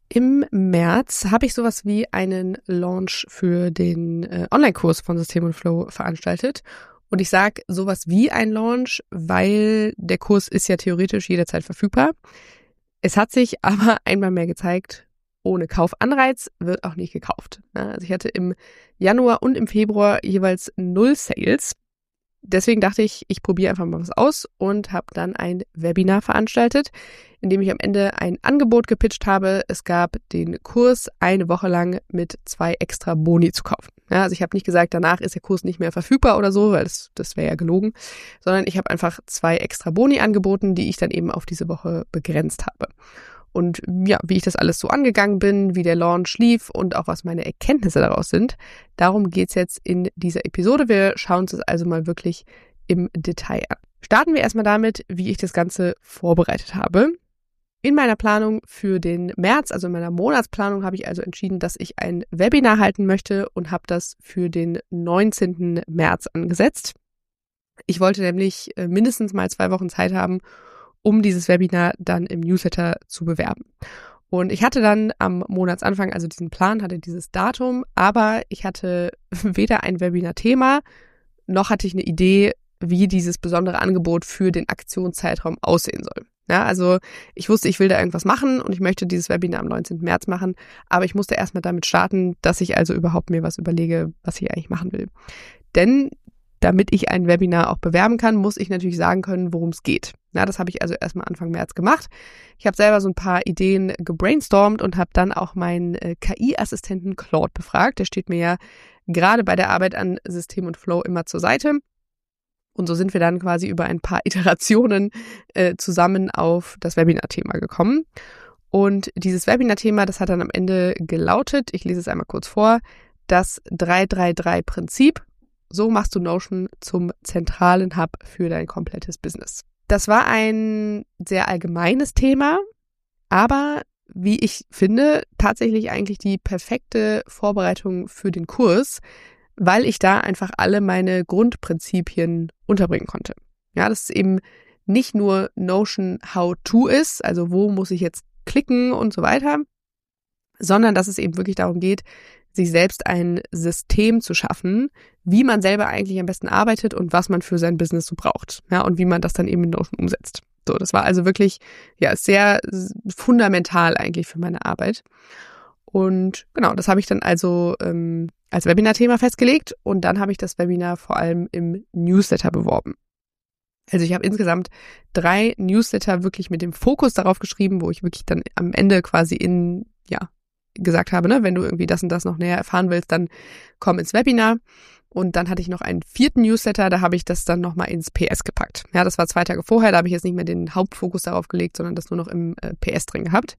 Im März habe ich sowas wie einen Launch für den Online-Kurs von System und Flow veranstaltet. Und ich sage sowas wie ein Launch, weil der Kurs ist ja theoretisch jederzeit verfügbar. Es hat sich aber einmal mehr gezeigt, ohne Kaufanreiz wird auch nicht gekauft. Also ich hatte im Januar und im Februar jeweils 0 Sales. Deswegen dachte ich, ich probiere einfach mal was aus und habe dann ein Webinar veranstaltet, in dem ich am Ende ein Angebot gepitcht habe. Es gab den Kurs eine Woche lang mit 2 extra Boni zu kaufen. Ja, also ich habe nicht gesagt, danach ist der Kurs nicht mehr verfügbar oder so, weil das wäre ja gelogen, sondern ich habe einfach 2 extra Boni angeboten, die ich dann eben auf diese Woche begrenzt habe. Und ja, wie ich das alles so angegangen bin, wie der Launch lief und auch was meine Erkenntnisse daraus sind, darum geht's jetzt in dieser Episode. Wir schauen uns das also mal wirklich im Detail an. Starten wir erstmal damit, wie ich das Ganze vorbereitet habe. In meiner Planung für den März, also in meiner Monatsplanung, habe ich also entschieden, dass ich ein Webinar halten möchte und habe das für den 19. März angesetzt. Ich wollte nämlich mindestens mal 2 Wochen Zeit haben, um dieses Webinar dann im Newsletter zu bewerben. Und ich hatte dann am Monatsanfang also diesen Plan, hatte dieses Datum, aber ich hatte weder ein Webinar-Thema, noch hatte ich eine Idee, wie dieses besondere Angebot für den Aktionszeitraum aussehen soll. Ja, also ich wusste, ich will da irgendwas machen und ich möchte dieses Webinar am 19. März machen, aber ich musste erstmal damit starten, dass ich also überhaupt mir was überlege, was ich eigentlich machen will. Denn damit ich ein Webinar auch bewerben kann, muss ich natürlich sagen können, worum es geht. Ja, das habe ich also erstmal Anfang März gemacht. Ich habe selber so ein paar Ideen gebrainstormt und habe dann auch meinen KI-Assistenten Claude befragt. Der steht mir ja gerade bei der Arbeit an System und Flow immer zur Seite. Und so sind wir dann quasi über ein paar Iterationen zusammen auf das Webinar-Thema gekommen. Und dieses Webinar-Thema, das hat dann am Ende gelautet, ich lese es einmal kurz vor, das 333-Prinzip. So machst du Notion zum zentralen Hub für dein komplettes Business. Das war ein sehr allgemeines Thema, aber wie ich finde, tatsächlich eigentlich die perfekte Vorbereitung für den Kurs, weil ich da einfach alle meine Grundprinzipien unterbringen konnte. Ja, das ist eben nicht nur Notion How-To ist, also wo muss ich jetzt klicken und so weiter, sondern dass es eben wirklich darum geht, sich selbst ein System zu schaffen, wie man selber eigentlich am besten arbeitet und was man für sein Business so braucht. Ja, und wie man das dann eben in Notion umsetzt. So, das war also wirklich, ja, sehr fundamental eigentlich für meine Arbeit. Und genau, das habe ich dann also als Webinar-Thema festgelegt und dann habe ich das Webinar vor allem im Newsletter beworben. Also ich habe insgesamt 3 Newsletter wirklich mit dem Fokus darauf geschrieben, wo ich wirklich dann am Ende quasi gesagt habe, ne, wenn du irgendwie das und das noch näher erfahren willst, dann komm ins Webinar. Und dann hatte ich noch einen 4. Newsletter, da habe ich das dann nochmal ins PS gepackt. Ja, das war 2 Tage vorher, da habe ich jetzt nicht mehr den Hauptfokus darauf gelegt, sondern das nur noch im PS drin gehabt.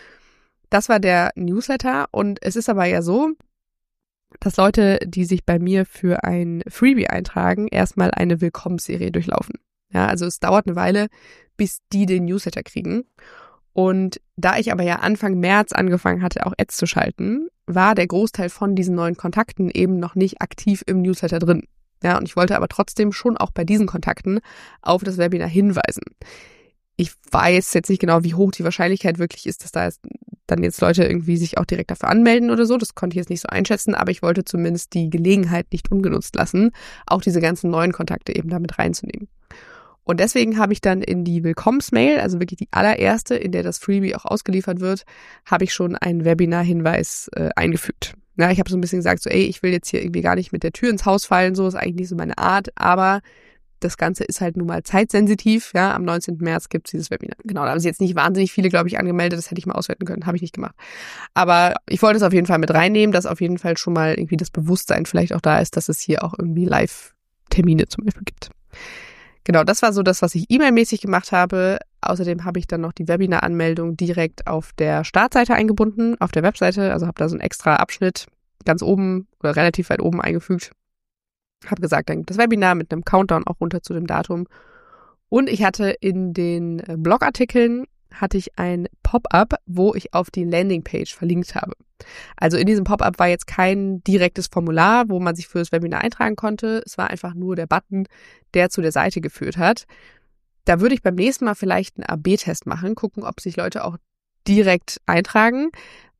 Das war der Newsletter und es ist aber ja so, dass Leute, die sich bei mir für ein Freebie eintragen, erstmal eine Willkommensserie durchlaufen. Ja, also es dauert eine Weile, bis die den Newsletter kriegen. Und da ich aber ja Anfang März angefangen hatte, auch Ads zu schalten, war der Großteil von diesen neuen Kontakten eben noch nicht aktiv im Newsletter drin. Ja, und ich wollte aber trotzdem schon auch bei diesen Kontakten auf das Webinar hinweisen. Ich weiß jetzt nicht genau, wie hoch die Wahrscheinlichkeit wirklich ist, dass da dann jetzt Leute irgendwie sich auch direkt dafür anmelden oder so. Das konnte ich jetzt nicht so einschätzen, aber ich wollte zumindest die Gelegenheit nicht ungenutzt lassen, auch diese ganzen neuen Kontakte eben damit reinzunehmen. Und deswegen habe ich dann in die Willkommensmail, also wirklich die allererste, in der das Freebie auch ausgeliefert wird, habe ich schon einen Webinar-Hinweis eingefügt. Ja, ich habe so ein bisschen gesagt, so ich will jetzt hier irgendwie gar nicht mit der Tür ins Haus fallen, so ist eigentlich nicht so meine Art, aber das Ganze ist halt nun mal zeitsensitiv. Ja, am 19. März gibt es dieses Webinar. Genau, da haben sich jetzt nicht wahnsinnig viele, glaube ich, angemeldet, das hätte ich mal auswerten können, habe ich nicht gemacht. Aber ich wollte es auf jeden Fall mit reinnehmen, dass auf jeden Fall schon mal irgendwie das Bewusstsein vielleicht auch da ist, dass es hier auch irgendwie Live-Termine zum Beispiel gibt. Genau, das war so das, was ich E-Mail-mäßig gemacht habe. Außerdem habe ich dann noch die Webinar-Anmeldung direkt auf der Startseite eingebunden, auf der Webseite. Also habe da so einen extra Abschnitt ganz oben oder relativ weit oben eingefügt. Habe gesagt, dann gibt es das Webinar mit einem Countdown auch runter zu dem Datum. Und ich hatte in den Blogartikeln ein Pop-up, wo ich auf die Landingpage verlinkt habe. Also in diesem Pop-up war jetzt kein direktes Formular, wo man sich für das Webinar eintragen konnte. Es war einfach nur der Button, der zu der Seite geführt hat. Da würde ich beim nächsten Mal vielleicht einen AB-Test machen, gucken, ob sich Leute auch direkt eintragen,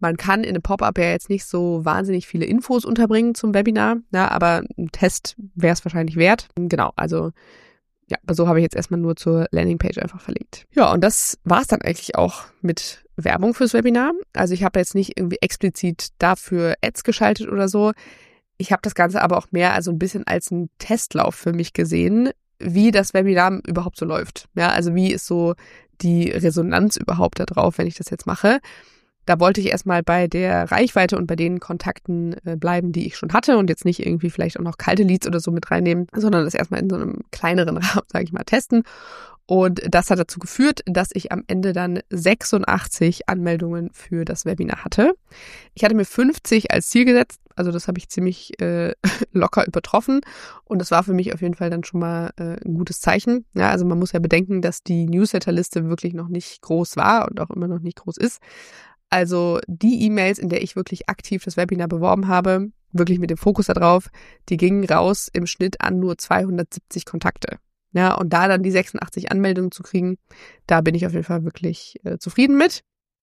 Man kann in einem Pop-up ja jetzt nicht so wahnsinnig viele Infos unterbringen zum Webinar, ja, aber ein Test wäre es wahrscheinlich wert. Genau, also ja, so habe ich jetzt erstmal nur zur Landingpage einfach verlinkt. Ja, und das war es dann eigentlich auch mit Werbung fürs Webinar. Also ich habe jetzt nicht irgendwie explizit dafür Ads geschaltet oder so. Ich habe das Ganze aber auch mehr also ein bisschen als einen Testlauf für mich gesehen, wie das Webinar überhaupt so läuft. Ja, also wie ist so die Resonanz überhaupt da drauf, wenn ich das jetzt mache. Da wollte ich erstmal bei der Reichweite und bei den Kontakten bleiben, die ich schon hatte und jetzt nicht irgendwie vielleicht auch noch kalte Leads oder so mit reinnehmen, sondern das erstmal in so einem kleineren Rahmen, sage ich mal, testen. Und das hat dazu geführt, dass ich am Ende dann 86 Anmeldungen für das Webinar hatte. Ich hatte mir 50 als Ziel gesetzt, also das habe ich ziemlich locker übertroffen und das war für mich auf jeden Fall dann schon mal ein gutes Zeichen. Ja, also man muss ja bedenken, dass die Newsletterliste wirklich noch nicht groß war und auch immer noch nicht groß ist. Also die E-Mails, in der ich wirklich aktiv das Webinar beworben habe, wirklich mit dem Fokus darauf, die gingen raus im Schnitt an nur 270 Kontakte. Ja, und da dann die 86 Anmeldungen zu kriegen, da bin ich auf jeden Fall wirklich zufrieden mit.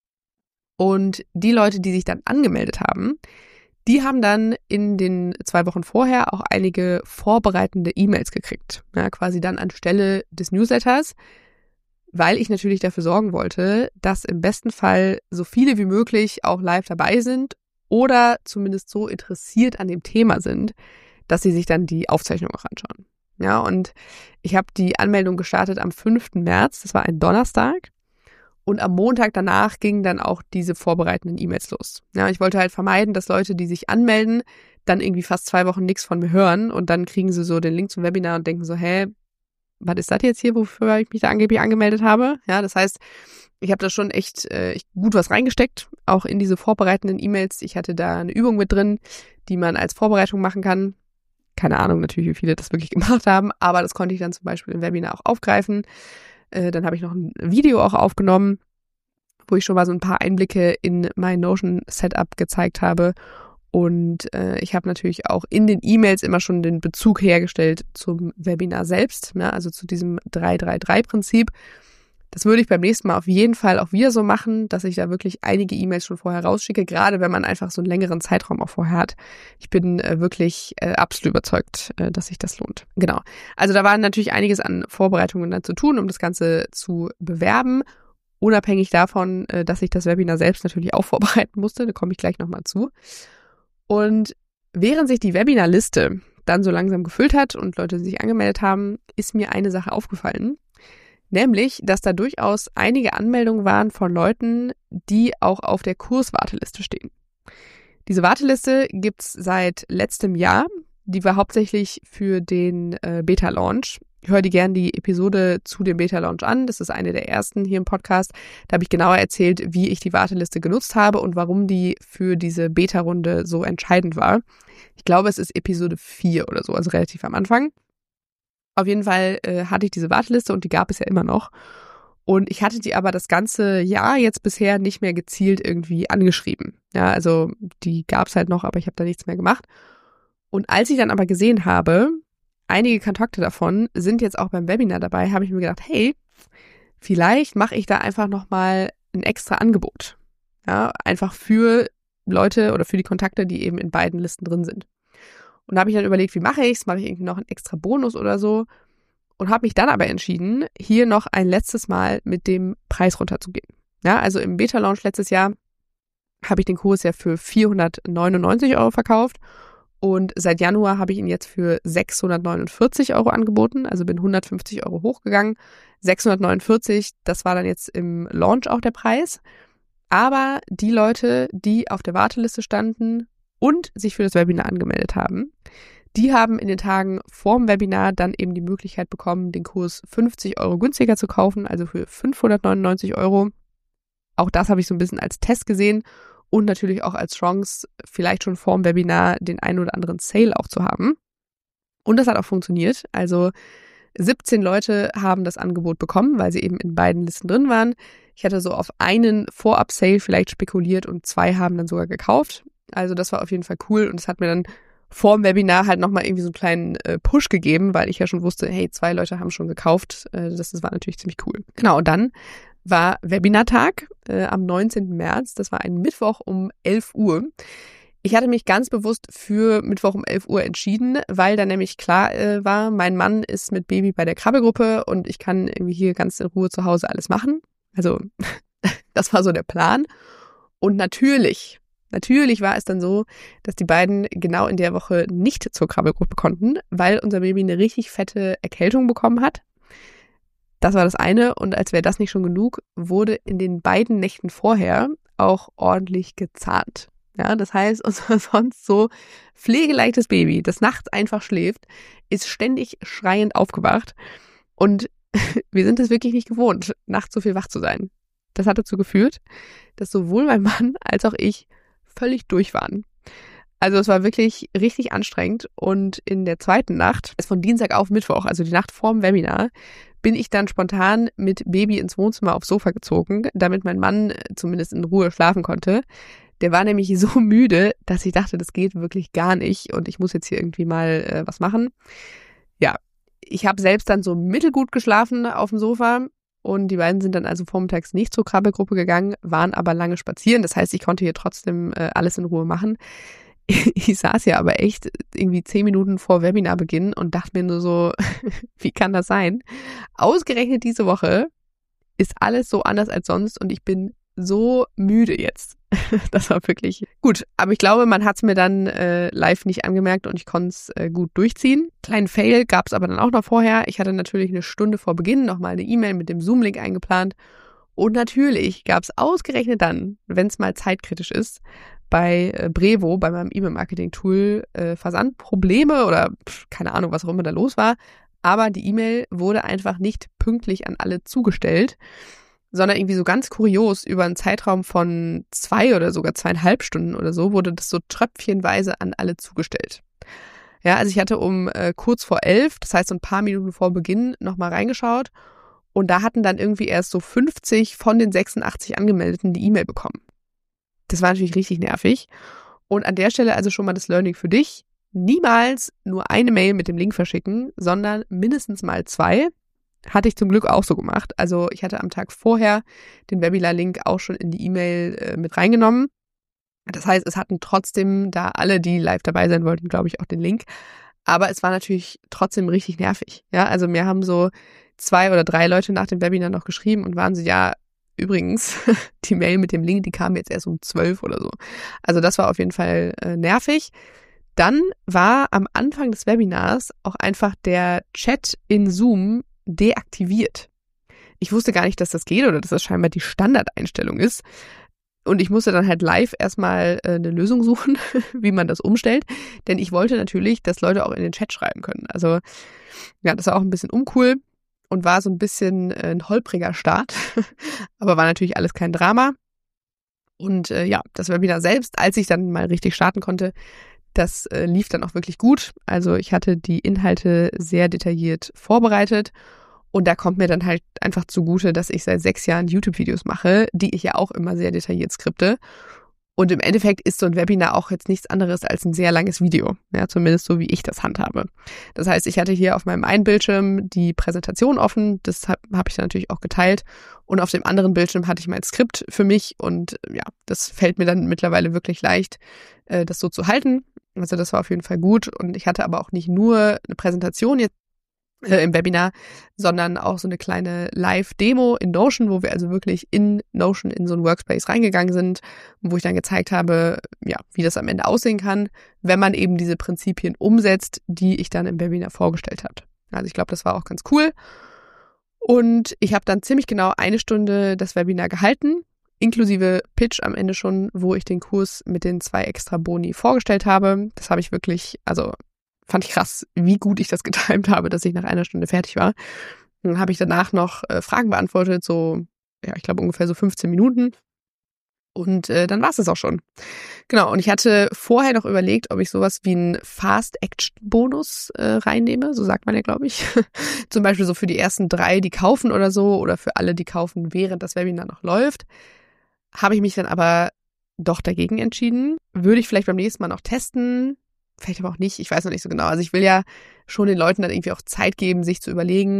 Und die Leute, die sich dann angemeldet haben, die haben dann in den 2 Wochen vorher auch einige vorbereitende E-Mails gekriegt. Ja, quasi dann anstelle des Newsletters, weil ich natürlich dafür sorgen wollte, dass im besten Fall so viele wie möglich auch live dabei sind oder zumindest so interessiert an dem Thema sind, dass sie sich dann die Aufzeichnung auch anschauen. Ja, und ich habe die Anmeldung gestartet am 5. März, das war ein Donnerstag. Und am Montag danach gingen dann auch diese vorbereitenden E-Mails los. Ja, ich wollte halt vermeiden, dass Leute, die sich anmelden, dann irgendwie fast 2 Wochen nichts von mir hören und dann kriegen sie so den Link zum Webinar und denken so, hä, was ist das jetzt hier, wofür ich mich da angeblich angemeldet habe? Ja, das heißt, ich habe da schon echt gut was reingesteckt, auch in diese vorbereitenden E-Mails. Ich hatte da eine Übung mit drin, die man als Vorbereitung machen kann. Keine Ahnung natürlich, wie viele das wirklich gemacht haben, aber das konnte ich dann zum Beispiel im Webinar auch aufgreifen. Dann habe ich noch ein Video auch aufgenommen, wo ich schon mal so ein paar Einblicke in mein Notion-Setup gezeigt habe. Und ich habe natürlich auch in den E-Mails immer schon den Bezug hergestellt zum Webinar selbst, ne? Also zu diesem 3-3-3-Prinzip. Das würde ich beim nächsten Mal auf jeden Fall auch wieder so machen, dass ich da wirklich einige E-Mails schon vorher rausschicke, gerade wenn man einfach so einen längeren Zeitraum auch vorher hat. Ich bin wirklich absolut überzeugt, dass sich das lohnt. Genau. Also da war natürlich einiges an Vorbereitungen dann zu tun, um das Ganze zu bewerben. Unabhängig davon, dass ich das Webinar selbst natürlich auch vorbereiten musste. Da komme ich gleich nochmal zu. Und während sich die Webinarliste dann so langsam gefüllt hat und Leute sich angemeldet haben, ist mir eine Sache aufgefallen. Nämlich, dass da durchaus einige Anmeldungen waren von Leuten, die auch auf der Kurswarteliste stehen. Diese Warteliste gibt's seit letztem Jahr. Die war hauptsächlich für den Beta-Launch. Hör dir gerne die Episode zu dem Beta-Launch an. Das ist eine der ersten hier im Podcast. Da habe ich genauer erzählt, wie ich die Warteliste genutzt habe und warum die für diese Beta-Runde so entscheidend war. Ich glaube, es ist Episode 4 oder so, also relativ am Anfang. Auf jeden Fall hatte ich diese Warteliste und die gab es ja immer noch. Und ich hatte die aber das ganze Jahr jetzt bisher nicht mehr gezielt irgendwie angeschrieben. Ja, also die gab es halt noch, aber ich habe da nichts mehr gemacht. Und als ich dann aber gesehen habe, einige Kontakte davon sind jetzt auch beim Webinar dabei, habe ich mir gedacht, hey, vielleicht mache ich da einfach nochmal ein extra Angebot. Ja, einfach für Leute oder für die Kontakte, die eben in beiden Listen drin sind. Und da habe ich dann überlegt, wie mache ich es? Mache ich irgendwie noch einen extra Bonus oder so? Und habe mich dann aber entschieden, hier noch ein letztes Mal mit dem Preis runterzugehen. Ja, also im Beta-Launch letztes Jahr habe ich den Kurs ja für 499 € verkauft. Und seit Januar habe ich ihn jetzt für 649 € angeboten, also bin 150 € hochgegangen. 649, das war dann jetzt im Launch auch der Preis. Aber die Leute, die auf der Warteliste standen und sich für das Webinar angemeldet haben, die haben in den Tagen vorm Webinar dann eben die Möglichkeit bekommen, den Kurs 50 € günstiger zu kaufen, also für 599 €. Auch das habe ich so ein bisschen als Test gesehen. Und natürlich auch als Chance, vielleicht schon vorm Webinar den einen oder anderen Sale auch zu haben. Und das hat auch funktioniert. Also 17 Leute haben das Angebot bekommen, weil sie eben in beiden Listen drin waren. Ich hatte so auf einen Vorab-Sale vielleicht spekuliert und 2 haben dann sogar gekauft. Also das war auf jeden Fall cool und es hat mir dann vorm Webinar halt nochmal irgendwie so einen kleinen Push gegeben, weil ich ja schon wusste, hey, 2 Leute haben schon gekauft. Das war natürlich ziemlich cool. Genau, und dann war Webinartag am 19. März. Das war ein Mittwoch um 11 Uhr. Ich hatte mich ganz bewusst für Mittwoch um 11 Uhr entschieden, weil dann nämlich klar war, mein Mann ist mit Baby bei der Krabbelgruppe und ich kann irgendwie hier ganz in Ruhe zu Hause alles machen. Also das war so der Plan. Und natürlich war es dann so, dass die beiden genau in der Woche nicht zur Krabbelgruppe konnten, weil unser Baby eine richtig fette Erkältung bekommen hat. Das war das eine. Und als wäre das nicht schon genug, wurde in den beiden Nächten vorher auch ordentlich gezahnt. Ja, das heißt, unser sonst so pflegeleichtes Baby, das nachts einfach schläft, ist ständig schreiend aufgewacht. Und wir sind es wirklich nicht gewohnt, nachts so viel wach zu sein. Das hat dazu geführt, dass sowohl mein Mann als auch ich völlig durch waren. Also es war wirklich richtig anstrengend. Und in der zweiten Nacht, von Dienstag auf Mittwoch, also die Nacht vorm Webinar, bin ich dann spontan mit Baby ins Wohnzimmer aufs Sofa gezogen, damit mein Mann zumindest in Ruhe schlafen konnte. Der war nämlich so müde, dass ich dachte, das geht wirklich gar nicht und ich muss jetzt hier irgendwie mal was machen. Ja, ich habe selbst dann so mittelgut geschlafen auf dem Sofa und die beiden sind dann also vormittags nicht zur Krabbelgruppe gegangen, waren aber lange spazieren. Das heißt, ich konnte hier trotzdem alles in Ruhe machen. Ich saß ja aber echt irgendwie 10 Minuten vor Webinarbeginn und dachte mir nur so, wie kann das sein? Ausgerechnet diese Woche ist alles so anders als sonst und ich bin so müde jetzt. Das war wirklich gut. Aber ich glaube, man hat es mir dann live nicht angemerkt und ich konnte es gut durchziehen. Kleinen Fail gab es aber dann auch noch vorher. Ich hatte natürlich eine Stunde vor Beginn nochmal eine E-Mail mit dem Zoom-Link eingeplant. Und natürlich gab es ausgerechnet dann, wenn es mal zeitkritisch ist, bei Brevo, bei meinem E-Mail-Marketing-Tool, Versandprobleme oder keine Ahnung, was auch immer da los war. Aber die E-Mail wurde einfach nicht pünktlich an alle zugestellt, sondern irgendwie so ganz kurios über einen Zeitraum von 2 oder sogar 2,5 Stunden oder so wurde das so tröpfchenweise an alle zugestellt. Ja, also ich hatte um kurz vor 11, das heißt so ein paar Minuten vor Beginn, nochmal reingeschaut und da hatten dann irgendwie erst so 50 von den 86 Angemeldeten die E-Mail bekommen. Das war natürlich richtig nervig. Und an der Stelle also schon mal das Learning für dich. Niemals nur eine Mail mit dem Link verschicken, sondern mindestens mal 2. Hatte ich zum Glück auch so gemacht. Also ich hatte am Tag vorher den Webinar-Link auch schon in die E-Mail mit reingenommen. Das heißt, es hatten trotzdem da alle, die live dabei sein wollten, glaube ich, auch den Link. Aber es war natürlich trotzdem richtig nervig. Ja, also mir haben so 2 oder 3 Leute nach dem Webinar noch geschrieben und waren so, ja, übrigens, die Mail mit dem Link, die kam jetzt erst um 12 oder so. Also das war auf jeden Fall nervig. Dann war am Anfang des Webinars auch einfach der Chat in Zoom deaktiviert. Ich wusste gar nicht, dass das geht oder dass das scheinbar die Standardeinstellung ist. Und ich musste dann halt live erstmal eine Lösung suchen, wie man das umstellt. Denn ich wollte natürlich, dass Leute auch in den Chat schreiben können. Also ja, das war auch ein bisschen uncool und war so ein bisschen ein holpriger Start. Aber war natürlich alles kein Drama. Und ja, das Webinar selbst, als ich dann mal richtig starten konnte, das lief dann auch wirklich gut. Also ich hatte die Inhalte sehr detailliert vorbereitet und da kommt mir dann halt einfach zugute, dass ich seit 6 Jahren YouTube-Videos mache, die ich ja auch immer sehr detailliert skripte. Und im Endeffekt ist so ein Webinar auch jetzt nichts anderes als ein sehr langes Video, ja, zumindest so wie ich das handhabe. Das heißt, ich hatte hier auf meinem einen Bildschirm die Präsentation offen, das hab ich dann natürlich auch geteilt und auf dem anderen Bildschirm hatte ich mein Skript für mich und ja, das fällt mir dann mittlerweile wirklich leicht, das so zu halten. Also das war auf jeden Fall gut und ich hatte aber auch nicht nur eine Präsentation jetzt im Webinar, sondern auch so eine kleine Live-Demo in Notion, wo wir also wirklich in Notion in so einen Workspace reingegangen sind, wo ich dann gezeigt habe, ja, wie das am Ende aussehen kann, wenn man eben diese Prinzipien umsetzt, die ich dann im Webinar vorgestellt habe. Also ich glaube, das war auch ganz cool. Und ich habe dann ziemlich genau 1 Stunde das Webinar gehalten, inklusive Pitch am Ende schon, wo ich den Kurs mit den 2 extra Boni vorgestellt habe. Das habe ich wirklich, also fand ich krass, wie gut ich das getimt habe, dass ich nach 1 Stunde fertig war. Dann habe ich danach noch Fragen beantwortet, so, ja, ich glaube ungefähr so 15 Minuten. Und dann war es das auch schon. Genau, und ich hatte vorher noch überlegt, ob ich sowas wie einen Fast-Action-Bonus reinnehme, so sagt man ja, glaube ich. Zum Beispiel so für die ersten 3, die kaufen oder so, oder für alle, die kaufen, während das Webinar noch läuft. Habe ich mich dann aber doch dagegen entschieden. Würde ich vielleicht beim nächsten Mal noch testen, vielleicht aber auch nicht, ich weiß noch nicht so genau. Also ich will ja schon den Leuten dann irgendwie auch Zeit geben, sich zu überlegen,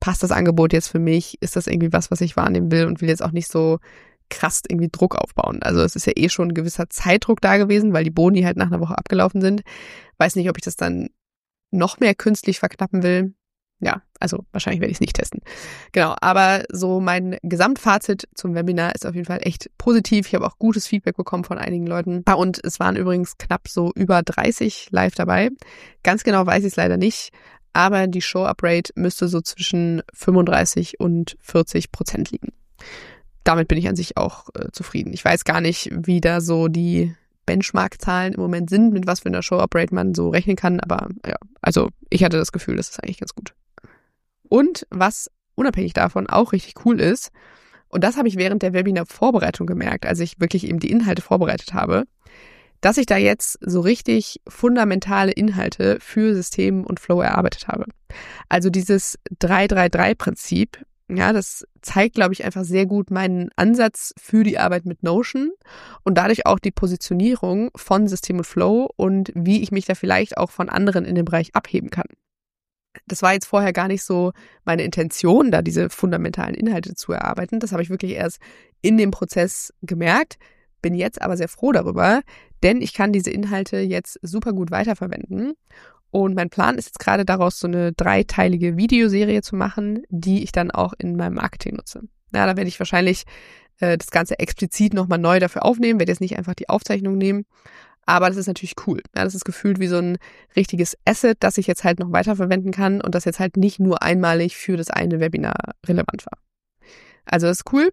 passt das Angebot jetzt für mich? Ist das irgendwie was ich wahrnehmen will und will jetzt auch nicht so krass irgendwie Druck aufbauen? Also es ist ja eh schon ein gewisser Zeitdruck da gewesen, weil die Boni halt nach einer Woche abgelaufen sind. Weiß nicht, ob ich das dann noch mehr künstlich verknappen will. Ja, also wahrscheinlich werde ich es nicht testen. Genau, aber so mein Gesamtfazit zum Webinar ist auf jeden Fall echt positiv. Ich habe auch gutes Feedback bekommen von einigen Leuten. Und es waren übrigens knapp so über 30 live dabei. Ganz genau weiß ich es leider nicht, aber die Show-Up-Rate müsste so zwischen 35% und 40% liegen. Damit bin ich an sich auch zufrieden. Ich weiß gar nicht, wie da so die Benchmark-Zahlen im Moment sind, mit was für einer Show-Up-Rate man so rechnen kann, aber ja, also ich hatte das Gefühl, das ist eigentlich ganz gut. Und was unabhängig davon auch richtig cool ist, und das habe ich während der Webinar-Vorbereitung gemerkt, als ich wirklich eben die Inhalte vorbereitet habe, dass ich da jetzt so richtig fundamentale Inhalte für System und Flow erarbeitet habe. Also dieses 3-3-3-Prinzip, ja, das zeigt, glaube ich, einfach sehr gut meinen Ansatz für die Arbeit mit Notion und dadurch auch die Positionierung von System und Flow und wie ich mich da vielleicht auch von anderen in dem Bereich abheben kann. Das war jetzt vorher gar nicht so meine Intention, da diese fundamentalen Inhalte zu erarbeiten. Das habe ich wirklich erst in dem Prozess gemerkt, bin jetzt aber sehr froh darüber, denn ich kann diese Inhalte jetzt super gut weiterverwenden. Und mein Plan ist jetzt gerade daraus so eine 3-teilige Videoserie zu machen, die ich dann auch in meinem Marketing nutze. Ja, da werde ich wahrscheinlich das Ganze explizit nochmal neu dafür aufnehmen, werde jetzt nicht einfach die Aufzeichnung nehmen. Aber das ist natürlich cool. Ja, das ist gefühlt wie so ein richtiges Asset, das ich jetzt halt noch weiterverwenden kann und das jetzt halt nicht nur einmalig für das eine Webinar relevant war. Also das ist cool.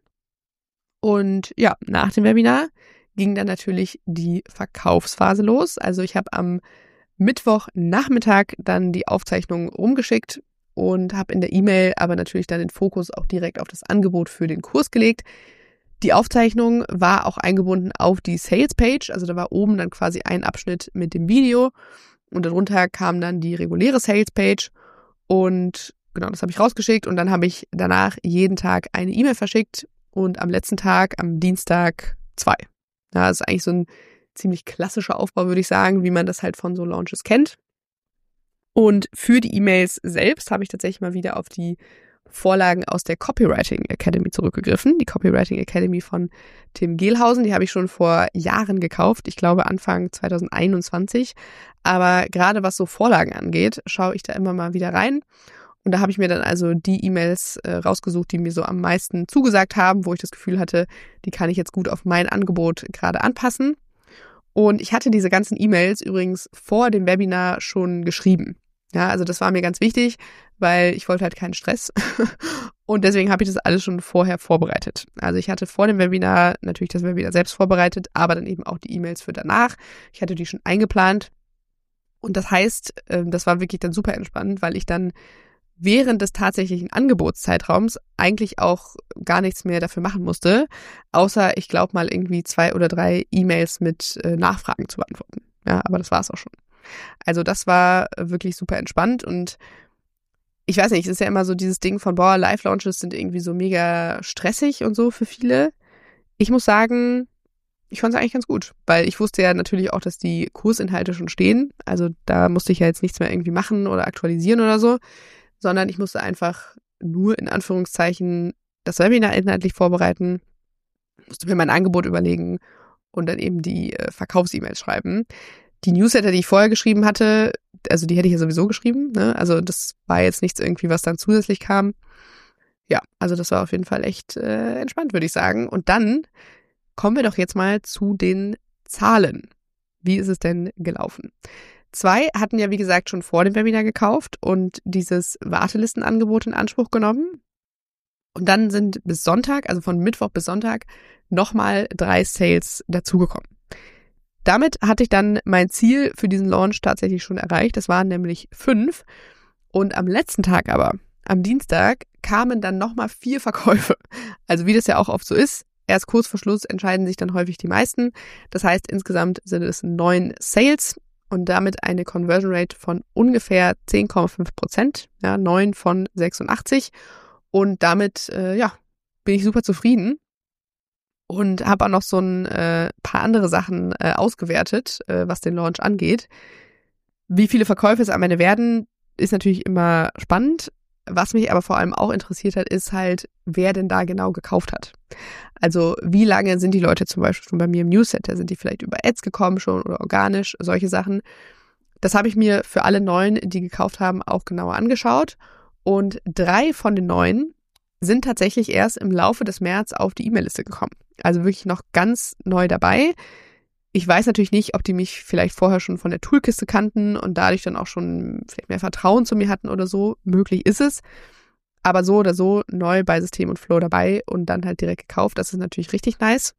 Und ja, nach dem Webinar ging dann natürlich die Verkaufsphase los. Also ich habe am Mittwochnachmittag dann die Aufzeichnung rumgeschickt und habe in der E-Mail aber natürlich dann den Fokus auch direkt auf das Angebot für den Kurs gelegt. Die Aufzeichnung war auch eingebunden auf die Sales-Page, also da war oben dann quasi ein Abschnitt mit dem Video und darunter kam dann die reguläre Sales-Page und genau, das habe ich rausgeschickt und dann habe ich danach jeden Tag eine E-Mail verschickt und am letzten Tag, am Dienstag 2. Ja, das ist eigentlich so ein ziemlich klassischer Aufbau, würde ich sagen, wie man das halt von so Launches kennt. Und für die E-Mails selbst habe ich tatsächlich mal wieder auf die Vorlagen aus der Copywriting Academy zurückgegriffen. Die Copywriting Academy von Tim Gehlhausen, die habe ich schon vor Jahren gekauft. Ich glaube Anfang 2021. Aber gerade was so Vorlagen angeht, schaue ich da immer mal wieder rein. Und da habe ich mir dann also die E-Mails rausgesucht, die mir so am meisten zugesagt haben, wo ich das Gefühl hatte, die kann ich jetzt gut auf mein Angebot gerade anpassen. Und ich hatte diese ganzen E-Mails übrigens vor dem Webinar schon geschrieben. Ja, also das war mir ganz wichtig, weil ich wollte halt keinen Stress. Und deswegen habe ich das alles schon vorher vorbereitet. Also ich hatte vor dem Webinar natürlich das Webinar selbst vorbereitet, aber dann eben auch die E-Mails für danach. Ich hatte die schon eingeplant. Und das heißt, das war wirklich dann super entspannt, weil ich dann während des tatsächlichen Angebotszeitraums eigentlich auch gar nichts mehr dafür machen musste, außer ich glaube mal irgendwie 2 oder 3 E-Mails mit Nachfragen zu beantworten. Ja, aber das war es auch schon. Also das war wirklich super entspannt und ich weiß nicht, es ist ja immer so dieses Ding von, Live-Launches sind irgendwie so mega stressig und so für viele. Ich muss sagen, ich fand es eigentlich ganz gut, weil ich wusste ja natürlich auch, dass die Kursinhalte schon stehen. Also da musste ich ja jetzt nichts mehr irgendwie machen oder aktualisieren oder so, sondern ich musste einfach nur in Anführungszeichen das Webinar inhaltlich vorbereiten, musste mir mein Angebot überlegen und dann eben die Verkaufs-E-Mails schreiben. Die Newsletter, die ich vorher geschrieben hatte, also die hätte ich ja sowieso geschrieben, ne? Also das war jetzt nichts irgendwie, was dann zusätzlich kam. Ja, also das war auf jeden Fall echt entspannt, würde ich sagen. Und dann kommen wir doch jetzt mal zu den Zahlen. Wie ist es denn gelaufen? 2 hatten ja, wie gesagt, schon vor dem Webinar gekauft und dieses Wartelistenangebot in Anspruch genommen. Und dann sind bis Sonntag, also von Mittwoch bis Sonntag, nochmal 3 Sales dazugekommen. Damit hatte ich dann mein Ziel für diesen Launch tatsächlich schon erreicht. Das waren nämlich 5. Und am letzten Tag aber, am Dienstag, kamen dann nochmal 4 Verkäufe. Also wie das ja auch oft so ist, erst kurz vor Schluss entscheiden sich dann häufig die meisten. Das heißt, insgesamt sind es 9 Sales und damit eine Conversion Rate von ungefähr 10,5%. Ja, 9 von 86. Und damit, bin ich super zufrieden. Und habe auch noch so ein paar andere Sachen ausgewertet, was den Launch angeht. Wie viele Verkäufe es am Ende werden, ist natürlich immer spannend. Was mich aber vor allem auch interessiert hat, ist halt, wer denn da genau gekauft hat. Also wie lange sind die Leute zum Beispiel schon bei mir im Newsletter? Sind die vielleicht über Ads gekommen schon oder organisch? Solche Sachen. Das habe ich mir für alle 9, die gekauft haben, auch genauer angeschaut. Und 3 von den 9 sind tatsächlich erst im Laufe des März auf die E-Mail-Liste gekommen. Also wirklich noch ganz neu dabei. Ich weiß natürlich nicht, ob die mich vielleicht vorher schon von der Toolkiste kannten und dadurch dann auch schon vielleicht mehr Vertrauen zu mir hatten oder so. Möglich ist es. Aber so oder so neu bei System und Flow dabei und dann halt direkt gekauft. Das ist natürlich richtig nice.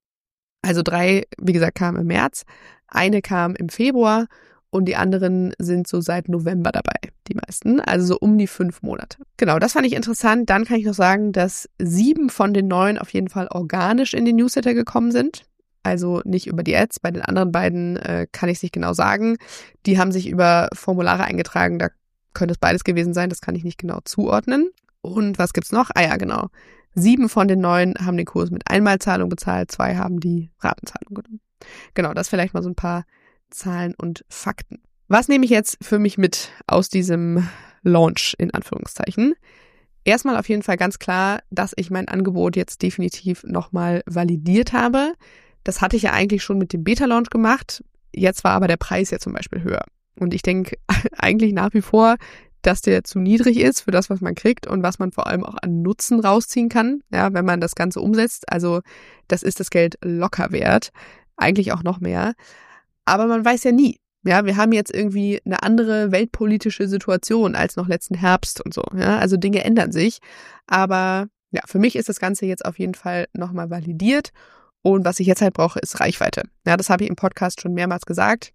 Also 3, wie gesagt, kamen im März. Eine kam im Februar und die anderen sind so seit November dabei, die meisten. Also so um die 5 Monate. Genau, das fand ich interessant. Dann kann ich noch sagen, dass 7 von den 9 auf jeden Fall organisch in den Newsletter gekommen sind. Also nicht über die Ads. Bei den anderen beiden kann ich es nicht genau sagen. Die haben sich über Formulare eingetragen. Da könnte es beides gewesen sein. Das kann ich nicht genau zuordnen. Und was gibt's noch? Ah ja, genau. 7 von den 9 haben den Kurs mit Einmalzahlung bezahlt. 2 haben die Ratenzahlung genommen. Genau, das vielleicht mal so ein paar Zahlen und Fakten. Was nehme ich jetzt für mich mit aus diesem Launch in Anführungszeichen? Erstmal auf jeden Fall ganz klar, dass ich mein Angebot jetzt definitiv nochmal validiert habe. Das hatte ich ja eigentlich schon mit dem Beta-Launch gemacht. Jetzt war aber der Preis ja zum Beispiel höher. Und ich denke eigentlich nach wie vor, dass der zu niedrig ist für das, was man kriegt und was man vor allem auch an Nutzen rausziehen kann, ja, wenn man das Ganze umsetzt. Also das ist das Geld locker wert, eigentlich auch noch mehr. Aber man weiß ja nie. Ja, wir haben jetzt irgendwie eine andere weltpolitische Situation als noch letzten Herbst und so. Ja, also Dinge ändern sich. Aber ja, für mich ist das Ganze jetzt auf jeden Fall nochmal validiert. Und was ich jetzt halt brauche, ist Reichweite. Ja, das habe ich im Podcast schon mehrmals gesagt.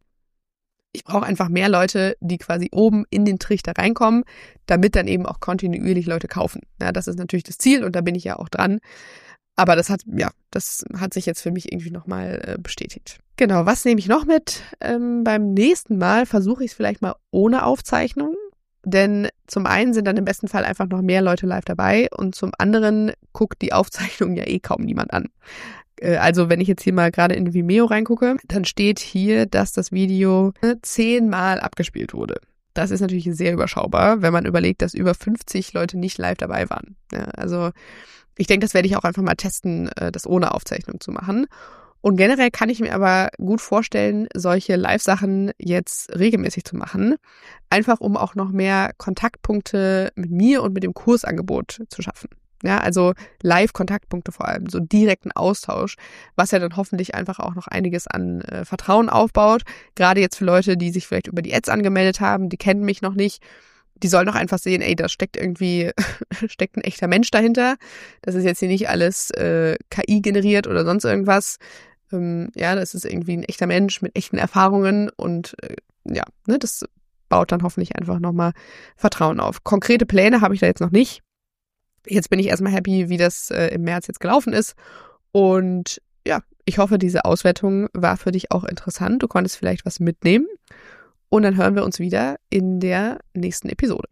Ich brauche einfach mehr Leute, die quasi oben in den Trichter reinkommen, damit dann eben auch kontinuierlich Leute kaufen. Ja, das ist natürlich das Ziel und da bin ich ja auch dran. Aber das hat sich jetzt für mich irgendwie nochmal bestätigt. Genau, was nehme ich noch mit? Beim nächsten Mal versuche ich es vielleicht mal ohne Aufzeichnung. Denn zum einen sind dann im besten Fall einfach noch mehr Leute live dabei und zum anderen guckt die Aufzeichnung ja kaum niemand an. Also wenn ich jetzt hier mal gerade in Vimeo reingucke, dann steht hier, dass das Video 10-mal abgespielt wurde. Das ist natürlich sehr überschaubar, wenn man überlegt, dass über 50 Leute nicht live dabei waren. Ja, also ich denke, das werde ich auch einfach mal testen, das ohne Aufzeichnung zu machen. Und generell kann ich mir aber gut vorstellen, solche Live-Sachen jetzt regelmäßig zu machen. Einfach um auch noch mehr Kontaktpunkte mit mir und mit dem Kursangebot zu schaffen. Ja, also Live-Kontaktpunkte vor allem, so direkten Austausch, was ja dann hoffentlich einfach auch noch einiges an Vertrauen aufbaut. Gerade jetzt für Leute, die sich vielleicht über die Ads angemeldet haben, die kennen mich noch nicht. Die sollen doch einfach sehen, da steckt ein echter Mensch dahinter. Das ist jetzt hier nicht alles KI generiert oder sonst irgendwas. Das ist irgendwie ein echter Mensch mit echten Erfahrungen und das baut dann hoffentlich einfach nochmal Vertrauen auf. Konkrete Pläne habe ich da jetzt noch nicht. Jetzt bin ich erstmal happy, wie das im März jetzt gelaufen ist. Und ja, ich hoffe, diese Auswertung war für dich auch interessant. Du konntest vielleicht was mitnehmen. Und dann hören wir uns wieder in der nächsten Episode.